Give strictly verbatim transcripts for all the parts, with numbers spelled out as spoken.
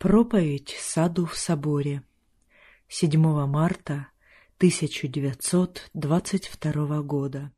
Проповедь Саду в соборе. седьмого марта тысяча девятьсот двадцать второго года.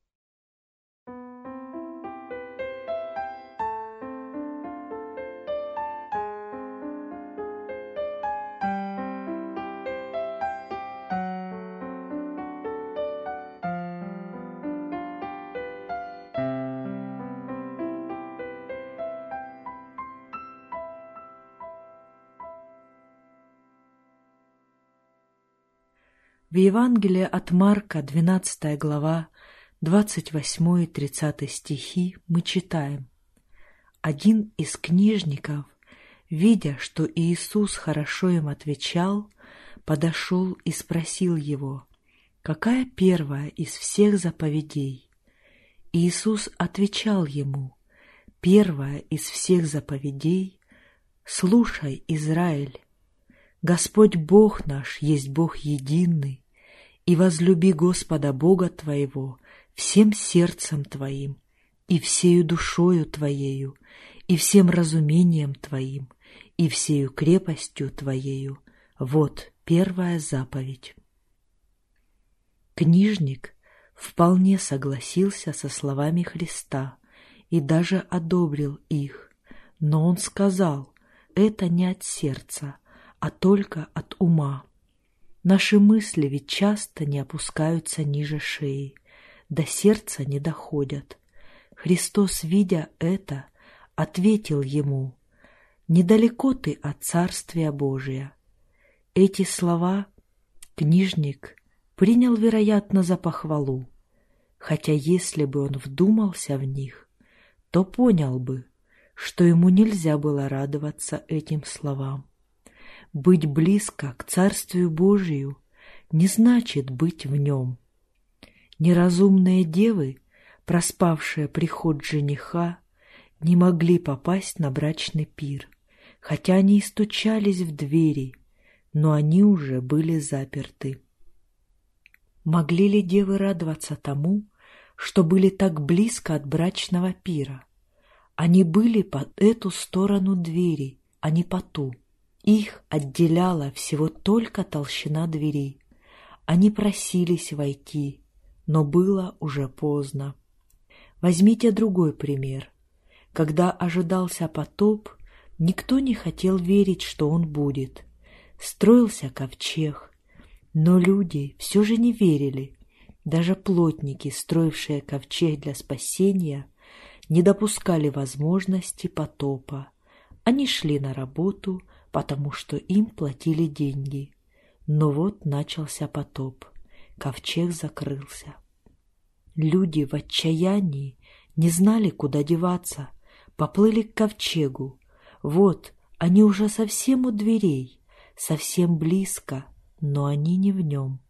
В Евангелии от Марка, двенадцатая глава, двадцать восьмой и тридцатый стихи, мы читаем: «Один из книжников, видя, что Иисус хорошо им отвечал, подошел и спросил его: какая первая из всех заповедей? Иисус отвечал ему: первая из всех заповедей: слушай, Израиль, Господь Бог наш есть Бог единый, и возлюби Господа Бога твоего всем сердцем твоим, и всею душою твоею, и всем разумением твоим, и всею крепостью твоею. Вот первая заповедь». Книжник вполне согласился со словами Христа и даже одобрил их, но он сказал: это не от сердца, а только от ума. Наши мысли ведь часто не опускаются ниже шеи, до сердца не доходят. Христос, видя это, ответил ему: «Недалеко ты от Царствия Божия». Эти слова книжник принял, вероятно, за похвалу, хотя если бы он вдумался в них, то понял бы, что ему нельзя было радоваться этим словам. Быть близко к Царствию Божию не значит быть в нем. Неразумные девы, проспавшие приход жениха, не могли попасть на брачный пир, хотя они и стучались в двери, но они уже были заперты. Могли ли девы радоваться тому, что были так близко от брачного пира? Они были по эту сторону двери, а не по ту. Их отделяла всего только толщина дверей. Они просились войти, но было уже поздно. Возьмите другой пример. Когда ожидался потоп, никто не хотел верить, что он будет. Строился ковчег, но люди все же не верили. Даже плотники, строившие ковчег для спасения, не допускали возможности потопа. Они шли на работу, потому что им платили деньги. Но вот начался потоп, ковчег закрылся. Люди в отчаянии не знали, куда деваться, поплыли к ковчегу. Вот, они уже совсем у дверей, совсем близко, но они не в нем.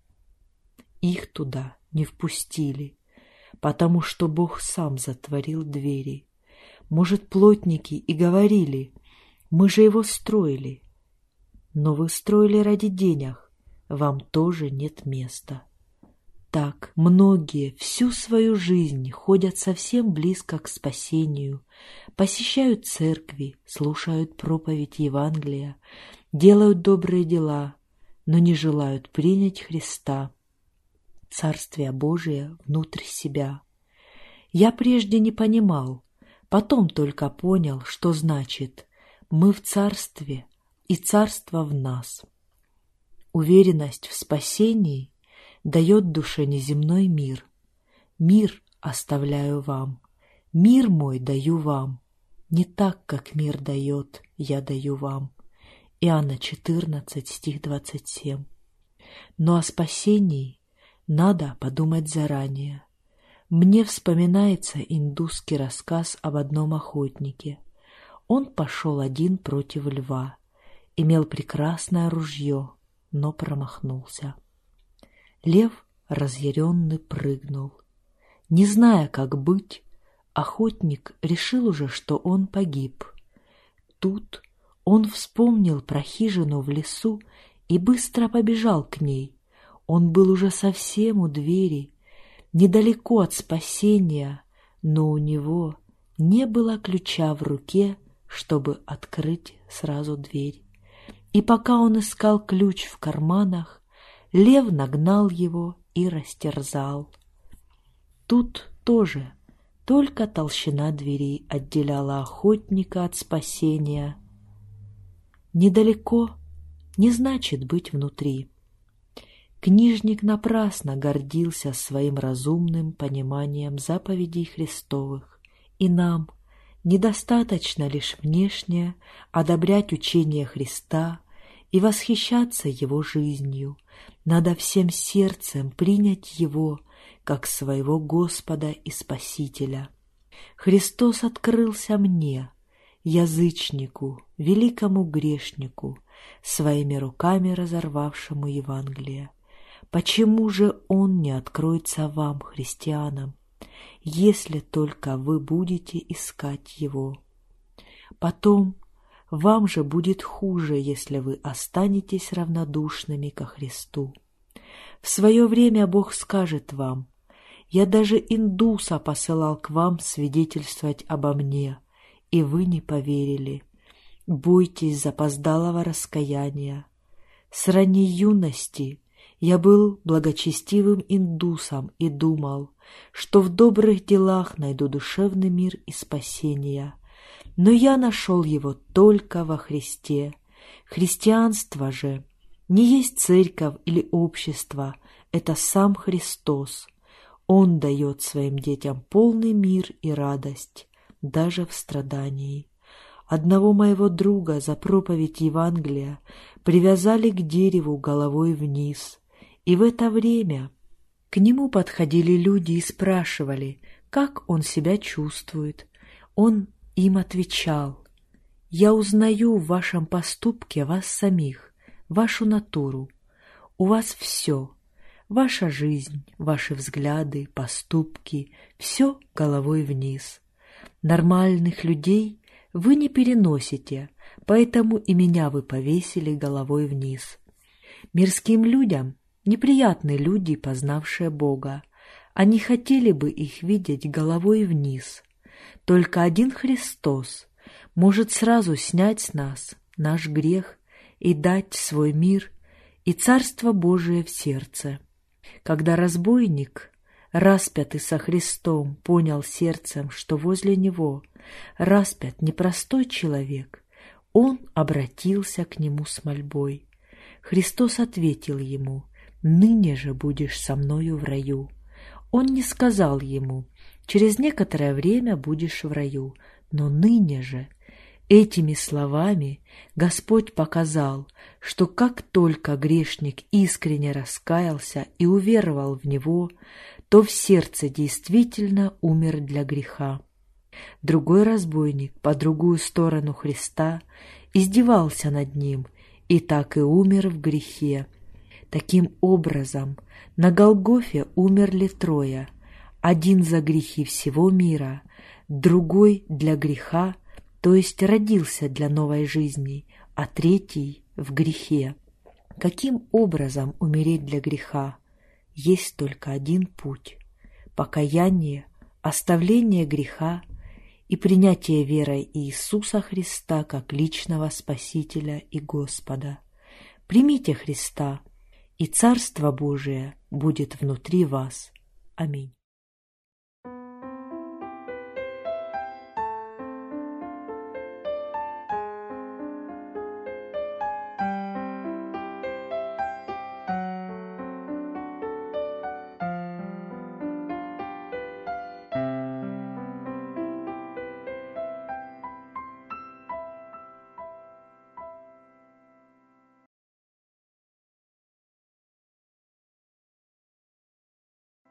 Их туда не впустили, потому что Бог сам затворил двери. Может, плотники и говорили: мы же его строили. Но вы строили ради денег, вам тоже нет места. Так многие всю свою жизнь ходят совсем близко к спасению, посещают церкви, слушают проповедь Евангелия, делают добрые дела, но не желают принять Христа, Царствие Божие, внутрь себя. Я прежде не понимал, потом только понял, что значит: мы в Царстве, и Царство в нас. Уверенность в спасении дает душе неземной мир. Мир оставляю вам, мир мой даю вам. Не так, как мир дает, я даю вам. Иоанна четырнадцать, стих двадцать семь. Но о спасении надо подумать заранее. Мне вспоминается индусский рассказ об одном охотнике. Он пошел один против льва, имел прекрасное ружье, но промахнулся. Лев разъяренный прыгнул. Не зная, как быть, охотник решил уже, что он погиб. Тут он вспомнил про хижину в лесу и быстро побежал к ней. Он был уже совсем у двери, недалеко от спасения, но у него не было ключа в руке, чтобы открыть сразу дверь. И пока он искал ключ в карманах, лев нагнал его и растерзал. Тут тоже только толщина двери отделяла охотника от спасения. Недалеко не значит быть внутри. Книжник напрасно гордился своим разумным пониманием заповедей Христовых, и нам недостаточно лишь внешне одобрять учение Христа и восхищаться Его жизнью. Надо всем сердцем принять Его как своего Господа и Спасителя. Христос открылся мне, язычнику, великому грешнику, своими руками разорвавшему Евангелие. Почему же Он не откроется вам, христианам, если только вы будете искать Его? Потом вам же будет хуже, если вы останетесь равнодушными ко Христу. В свое время Бог скажет вам: «Я даже индуса посылал к вам свидетельствовать обо мне, и вы не поверили. Бойтесь запоздалого раскаяния. С ранней юности я был благочестивым индусом и думал, что в добрых делах найду душевный мир и спасение. Но я нашел его только во Христе. Христианство же не есть церковь или общество, это сам Христос. Он дает своим детям полный мир и радость, даже в страдании. Одного моего друга за проповедь Евангелия привязали к дереву головой вниз, и в это время к нему подходили люди и спрашивали, как он себя чувствует. Он им отвечал: «Я узнаю в вашем поступке вас самих, вашу натуру. У вас все, ваша жизнь, ваши взгляды, поступки, все головой вниз. Нормальных людей вы не переносите, поэтому и меня вы повесили головой вниз. Мирским людям неприятны люди, познавшие Бога. Они хотели бы их видеть головой вниз. Только один Христос может сразу снять с нас наш грех и дать свой мир и Царство Божие в сердце». Когда разбойник, распятый со Христом, понял сердцем, что возле него распят непростой человек, он обратился к нему с мольбой. Христос ответил ему: «Ныне же будешь со мною в раю». Он не сказал ему: «Через некоторое время будешь в раю», но ныне же. Этими словами Господь показал, что как только грешник искренне раскаялся и уверовал в Него, то в сердце действительно умер для греха. Другой разбойник по другую сторону Христа издевался над ним и так и умер в грехе. Таким образом, на Голгофе умерли трое: один за грехи всего мира, другой для греха, то есть родился для новой жизни, а третий в грехе. Каким образом умереть для греха? Есть только один путь – покаяние, оставление греха и принятие верой Иисуса Христа как личного Спасителя и Господа. Примите Христа, и Царство Божие будет внутри вас. Аминь.